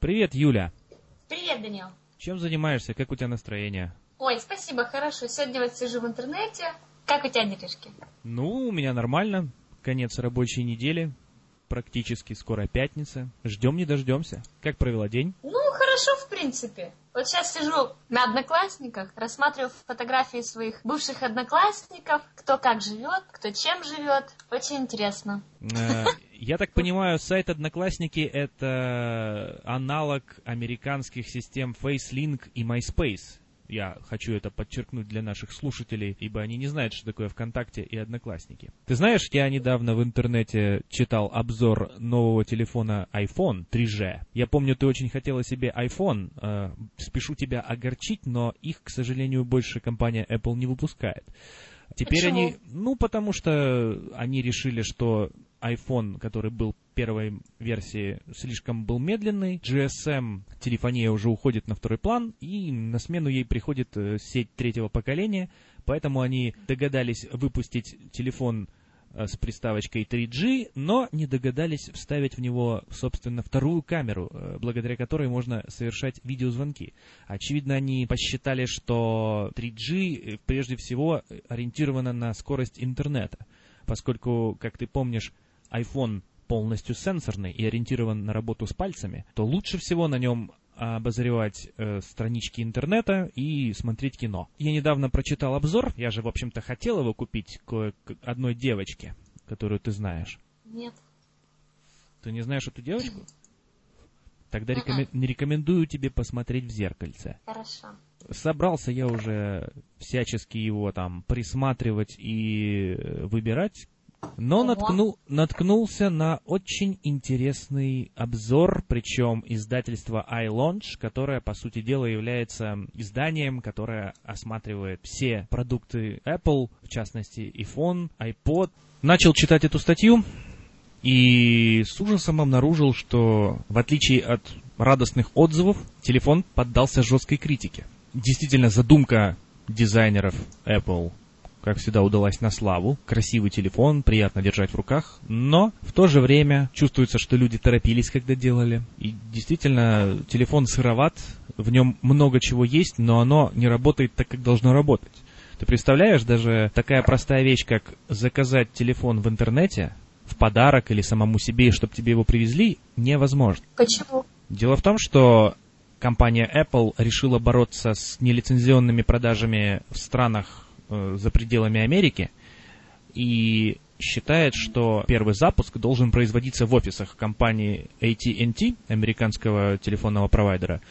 Привет, Юля. Привет, Данил. Чем занимаешься? Как у тебя настроение? Ой, спасибо, хорошо. Сегодня вот сижу в интернете. Как у тебя делишки? Ну, у меня нормально. Конец рабочей недели. Практически скоро пятница. Ждем не дождемся. Как провела день? Ну, хорошо, в принципе. Вот сейчас сижу на Одноклассниках, рассматриваю фотографии своих бывших одноклассников, кто как живет, кто чем живет. Очень интересно. Я так понимаю, сайт Одноклассники — это аналог американских систем FaceLink и MySpace. Я хочу это подчеркнуть для наших слушателей, ибо они не знают, что такое ВКонтакте и Одноклассники. Ты знаешь, я недавно в интернете читал обзор нового телефона iPhone 3G. Я помню, ты очень хотела себе iPhone. Спешу тебя огорчить, но их, к сожалению, больше компания Apple не выпускает. Теперь Почему? потому что они решили, что iPhone, который был первой версии, слишком был медленный. GSM-телефония уже уходит на второй план, и на смену ей приходит сеть третьего поколения. Поэтому они догадались выпустить телефон с приставочкой 3G, но не догадались вставить в него, собственно, вторую камеру, благодаря которой можно совершать видеозвонки. Очевидно, они посчитали, что 3G прежде всего ориентирована на скорость интернета, поскольку, как ты помнишь, iPhone полностью сенсорный и ориентирован на работу с пальцами, то лучше всего на нем обозревать странички интернета и смотреть кино. Я недавно прочитал обзор, я же, в общем-то, хотел его купить к одной девочке, которую ты знаешь. Нет. Ты не знаешь эту девочку? Тогда не рекомендую тебе посмотреть в зеркальце. Хорошо. Собрался я уже всячески его там присматривать и выбирать, но наткнулся на очень интересный обзор, причем издательство iLaunch, которое, по сути дела, является изданием, которое осматривает все продукты Apple, в частности, iPhone, iPod. Начал читать эту статью и с ужасом обнаружил, что, в отличие от радостных отзывов, телефон поддался жесткой критике. Действительно, задумка дизайнеров Apple, как всегда, удалась на славу. Красивый телефон, приятно держать в руках, но в то же время чувствуется, что люди торопились, когда делали. И действительно, телефон сыроват, в нем много чего есть, но оно не работает так, как должно работать. Ты представляешь, даже такая простая вещь, как заказать телефон в интернете в подарок или самому себе, чтобы тебе его привезли, невозможно. Почему? Дело в том, что компания Apple решила бороться с нелицензионными продажами в странах за пределами Америки и считает, что первый запуск должен производиться в офисах компании AT&T, американского телефонного провайдера,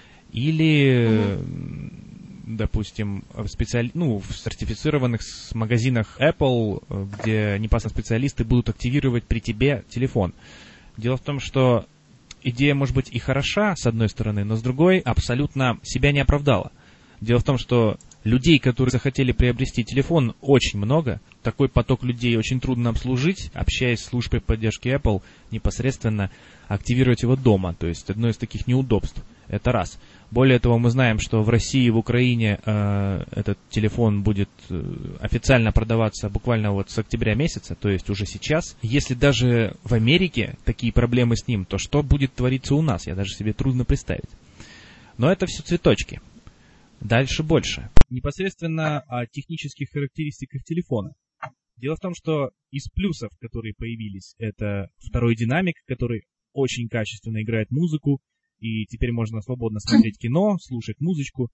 или, допустим, в сертифицированных магазинах Apple, где непосредственно специалисты будут активировать при тебе телефон. Дело в том, что идея, может быть, и хороша, с одной стороны, но с другой абсолютно себя не оправдала. Дело в том, что людей, которые захотели приобрести телефон, очень много. Такой поток людей очень трудно обслужить, общаясь с службой поддержки Apple, непосредственно активировать его дома. То есть одно из таких неудобств. Это раз. Более того, мы знаем, что в России и в Украине этот телефон будет официально продаваться буквально вот с октября месяца, то есть уже сейчас. Если даже в Америке такие проблемы с ним, то что будет твориться у нас? Я даже себе трудно представить. Но это все цветочки. Дальше больше. Непосредственно о технических характеристиках телефона. Дело в том, что из плюсов, которые появились, это второй динамик, который очень качественно играет музыку, и теперь можно свободно смотреть кино, слушать музычку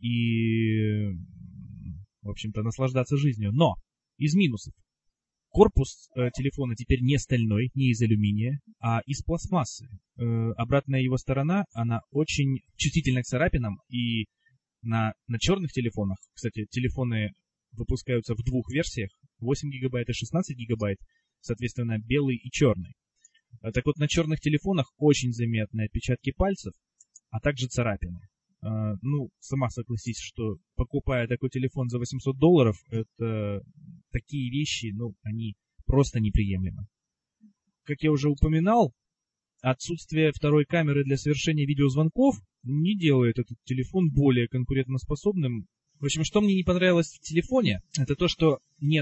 и, в общем-то, наслаждаться жизнью. Но из минусов. Корпус телефона теперь не стальной, не из алюминия, а из пластмассы. Обратная его сторона, она очень чувствительна к царапинам, и на черных телефонах, кстати, телефоны выпускаются в двух версиях, 8 гигабайт и 16 гигабайт, соответственно, белый и черный. Так вот, на черных телефонах очень заметны отпечатки пальцев, а также царапины. Сама согласись, что покупая такой телефон за $800, это такие вещи, они просто неприемлемы. Как я уже упоминал, отсутствие второй камеры для совершения видеозвонков не делает этот телефон более конкурентоспособным. В общем, что мне не понравилось в телефоне, это то, что нет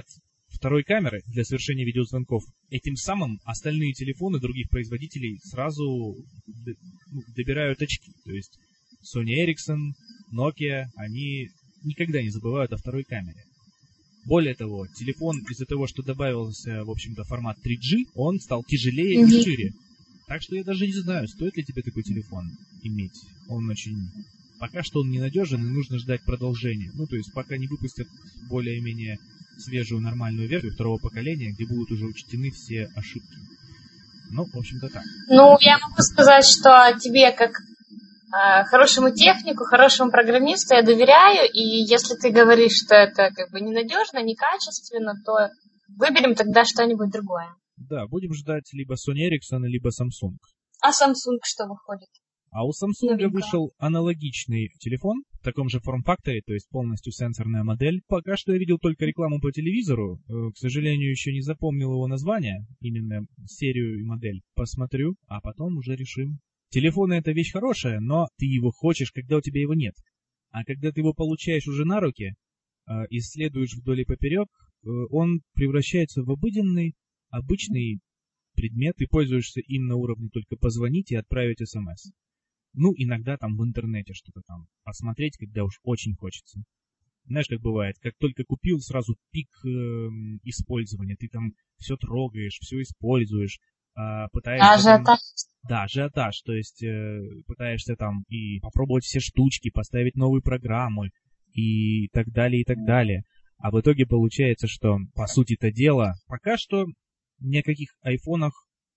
второй камеры для совершения видеозвонков. Этим самым остальные телефоны других производителей сразу добирают очки. То есть Sony Ericsson, Nokia, они никогда не забывают о второй камере. Более того, телефон из-за того, что добавился, в общем-то, формат 3G, он стал тяжелее и шире. Так что я даже не знаю, стоит ли тебе такой телефон иметь. Он очень... Пока что он ненадежен, и нужно ждать продолжения. Ну, то есть, пока не выпустят более-менее свежую нормальную версию второго поколения, где будут уже учтены все ошибки. Ну, в общем-то, так. Ну, я могу сказать, что тебе, как хорошему технику, хорошему программисту я доверяю, и если ты говоришь, что это как бы ненадежно, некачественно, то выберем тогда что-нибудь другое. Да, будем ждать либо Sony Ericsson, либо Samsung. А Samsung что выходит? А у Samsung вышел аналогичный телефон в таком же форм-факторе, то есть полностью сенсорная модель. Пока что я видел только рекламу по телевизору. К сожалению, еще не запомнил его название, именно серию и модель. Посмотрю, а потом уже решим. Телефон — это вещь хорошая, но ты его хочешь, когда у тебя его нет. А когда ты его получаешь уже на руки, исследуешь вдоль и поперек, он превращается в обычный предмет, и пользуешься им на уровне только позвонить и отправить СМС. Ну, иногда там в интернете что-то там посмотреть, когда уж очень хочется. Знаешь, как бывает, как только купил, сразу пик использования. Ты там все трогаешь, все используешь, пытаешься... Ажиотаж. Да, ажиотаж, то есть пытаешься там и попробовать все штучки, поставить новые программы и так далее, и так далее. А в итоге получается, что, по сути-то дела, пока что ни о каких айфонах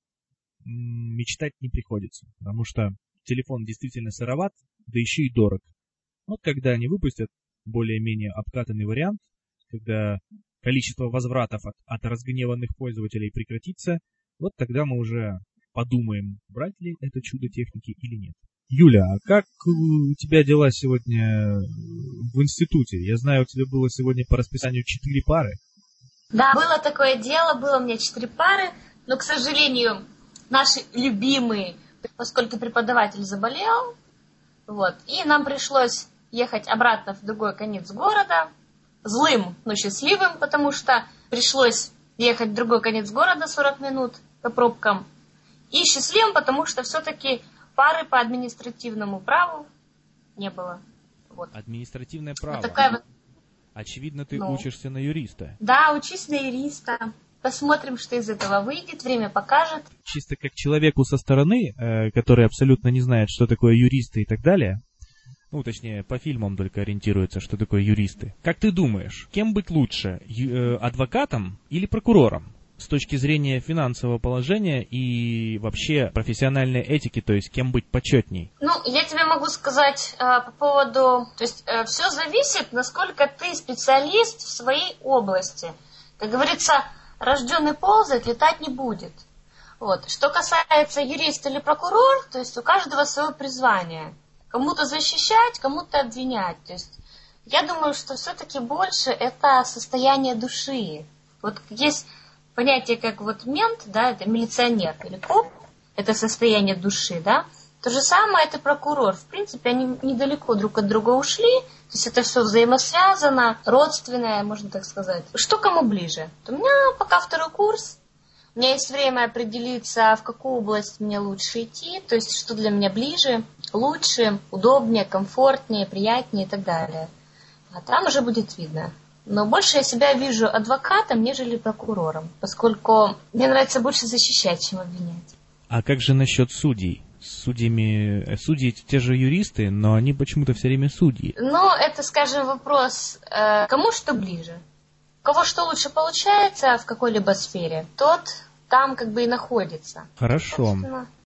мечтать не приходится, потому что телефон действительно сыроват, да еще и дорог. Вот когда они выпустят более-менее обкатанный вариант, когда количество возвратов от разгневанных пользователей прекратится, вот тогда мы уже подумаем, брать ли это чудо техники или нет. Юля, а как у тебя дела сегодня в институте? Я знаю, у тебя было сегодня по расписанию 4 пары. Да, было такое дело, было у меня 4 пары, но, к сожалению, наши любимые, поскольку преподаватель заболел, вот, и нам пришлось ехать обратно в другой конец города, злым, но счастливым, потому что пришлось ехать в другой конец города 40 минут по пробкам, и счастливым, потому что все-таки пары по административному праву не было. Вот. Административное право? Вот такая вот... Очевидно, ты учишься на юриста. Да, учусь на юриста. Посмотрим, что из этого выйдет, время покажет. Чисто как человеку со стороны, который абсолютно не знает, что такое юристы и так далее, ну, точнее, по фильмам только ориентируется, что такое юристы. Как ты думаешь, кем быть лучше, адвокатом или прокурором? С точки зрения финансового положения и вообще профессиональной этики, то есть кем быть почетней? Ну, я тебе могу сказать по поводу... То есть все зависит, насколько ты специалист в своей области. Как говорится, рожденный ползать, летать не будет. Вот. Что касается юриста или прокурор, то есть у каждого свое призвание. Кому-то защищать, кому-то обвинять. То есть я думаю, что все-таки больше это состояние души. Вот есть... Понятие как вот мент, да, это милиционер или коп, это состояние души, да. То же самое это прокурор. В принципе, они недалеко друг от друга ушли, то есть это все взаимосвязано, родственное, можно так сказать. Что кому ближе? У меня пока 2-й курс, у меня есть время определиться, в какую область мне лучше идти, то есть что для меня ближе, лучше, удобнее, комфортнее, приятнее и так далее. А там уже будет видно. Но больше я себя вижу адвокатом, нежели прокурором, поскольку мне нравится больше защищать, чем обвинять. А как же насчет судей? Судьи те же юристы, но они почему-то все время судьи. Ну, это, скажем, вопрос, кому что ближе. У кого что лучше получается в какой-либо сфере, тот там как бы и находится. Хорошо. Собственно.